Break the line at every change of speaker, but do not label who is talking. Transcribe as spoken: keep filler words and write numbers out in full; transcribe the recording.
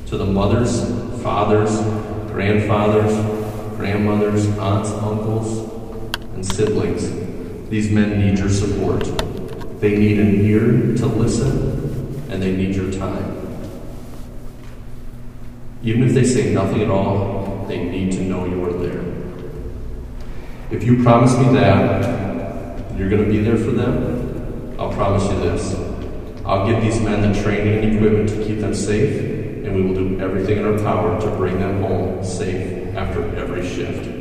To the mothers, fathers, grandfathers, grandmothers, aunts, uncles, and siblings, these men need your support. They need an ear to listen, and they need your time. Even if they say nothing at all, they need to know you are there. If you promise me that you're going to be there for them, I'll promise you this. I'll give these men the training and equipment to keep them safe, and we will do everything in our power to bring them home safe after every shift.